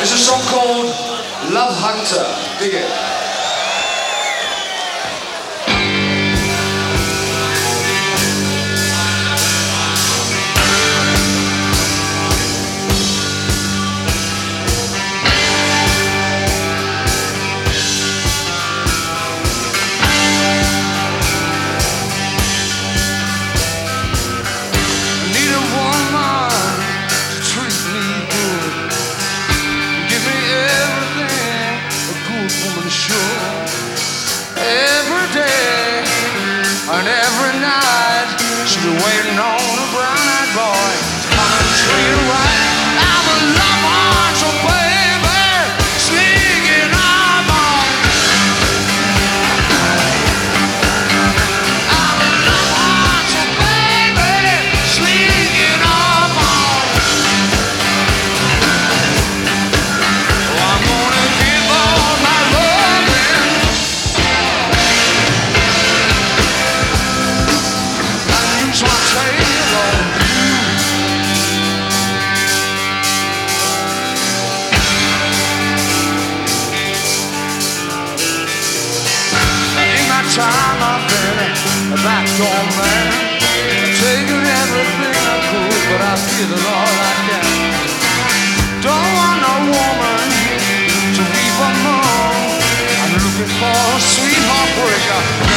It's a song called Love Hunter. Dig it. And every night she'll be waiting on a brown-eyed boy to come and treat her right. I'm a love hunter, baby, sneaking up on. I'm a love hunter, baby, sneaking up on. Oh, I'm gonna give all my loving. So I tell on you. In my time I've been a backdoor man, taking everything I could, but I give it all I can. Don't want no woman to weep or moan. I'm looking for a sweet heartbreaker.